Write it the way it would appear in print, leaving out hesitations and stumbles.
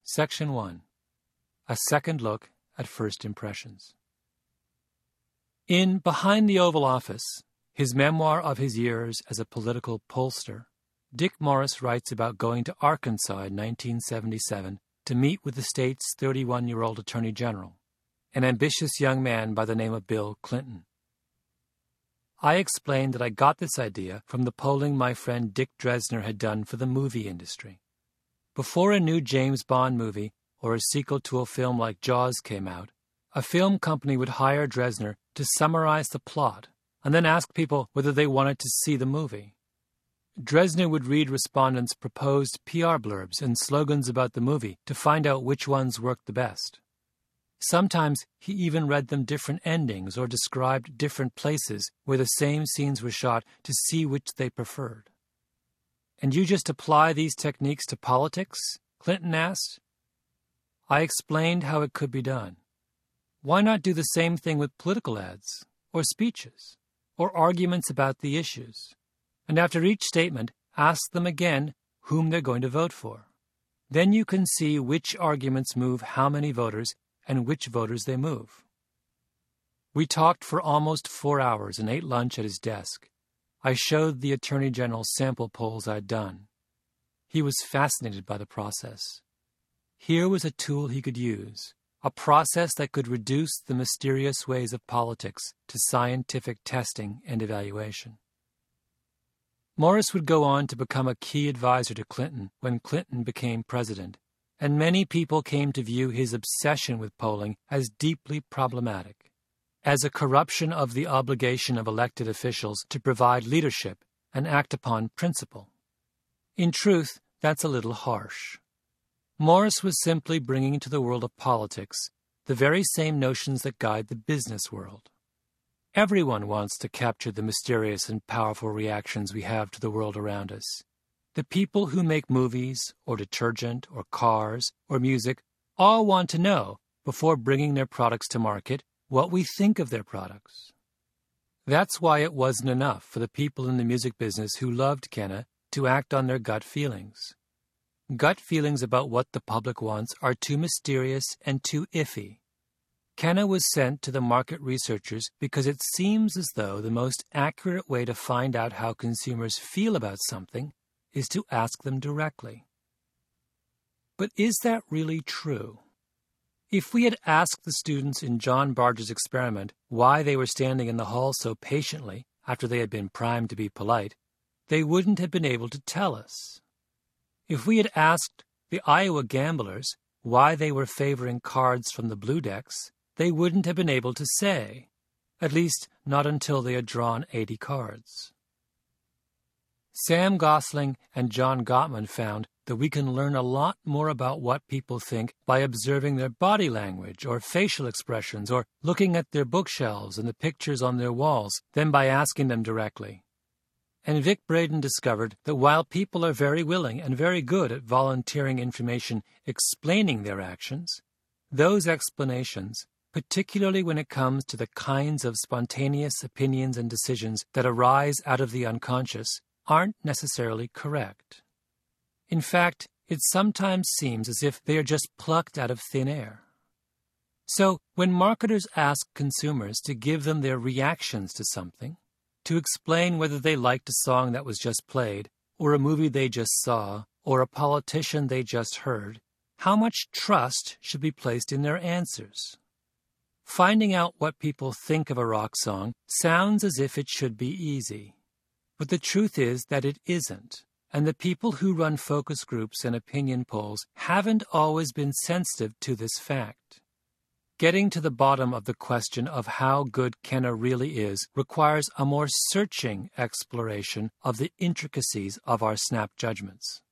Section 1. A second look at first impressions. In Behind the Oval Office, his memoir of his years as a political pollster, Dick Morris writes about going to Arkansas in 1977 to meet with the state's 31-year-old Attorney General, an ambitious young man by the name of Bill Clinton. I explained that I got this idea from the polling my friend Dick Dresner had done for the movie industry. Before a new James Bond movie or a sequel to a film like Jaws came out, a film company would hire Dresner to summarize the plot and then ask people whether they wanted to see the movie. Dresner would read respondents' proposed PR blurbs and slogans about the movie to find out which ones worked the best. Sometimes he even read them different endings or described different places where the same scenes were shot to see which they preferred. "And you just apply these techniques to politics?" Clinton asked. I explained how it could be done. Why not do the same thing with political ads, or speeches, or arguments about the issues? And after each statement, ask them again whom they're going to vote for. Then you can see which arguments move how many voters and which voters they move. We talked for almost 4 hours and ate lunch at his desk. I showed the Attorney General sample polls I'd done. He was fascinated by the process. Here was a tool he could use, a process that could reduce the mysterious ways of politics to scientific testing and evaluation. Morris would go on to become a key advisor to Clinton when Clinton became president, and many people came to view his obsession with polling as deeply problematic, as a corruption of the obligation of elected officials to provide leadership and act upon principle. In truth, that's a little harsh. Morris was simply bringing to the world of politics the very same notions that guide the business world. Everyone wants to capture the mysterious and powerful reactions we have to the world around us. The people who make movies, or detergent, or cars, or music all want to know, before bringing their products to market, what we think of their products. That's why it wasn't enough for the people in the music business who loved Kenna to act on their gut feelings. Gut feelings about what the public wants are too mysterious and too iffy. Kenna was sent to the market researchers because it seems as though the most accurate way to find out how consumers feel about something is to ask them directly. But is that really true? If we had asked the students in John Barger's experiment why they were standing in the hall so patiently after they had been primed to be polite, they wouldn't have been able to tell us. If we had asked the Iowa gamblers why they were favoring cards from the blue decks, they wouldn't have been able to say, at least not until they had drawn 80 cards. Sam Gosling and John Gottman found that we can learn a lot more about what people think by observing their body language or facial expressions or looking at their bookshelves and the pictures on their walls than by asking them directly. And Vic Braden discovered that while people are very willing and very good at volunteering information explaining their actions, those explanations, particularly when it comes to the kinds of spontaneous opinions and decisions that arise out of the unconscious, aren't necessarily correct. In fact, it sometimes seems as if they are just plucked out of thin air. So, when marketers ask consumers to give them their reactions to something, to explain whether they liked a song that was just played, or a movie they just saw, or a politician they just heard, how much trust should be placed in their answers? Finding out what people think of a rock song sounds as if it should be easy. But the truth is that it isn't, and the people who run focus groups and opinion polls haven't always been sensitive to this fact. Getting to the bottom of the question of how good Kenna really is requires a more searching exploration of the intricacies of our snap judgments.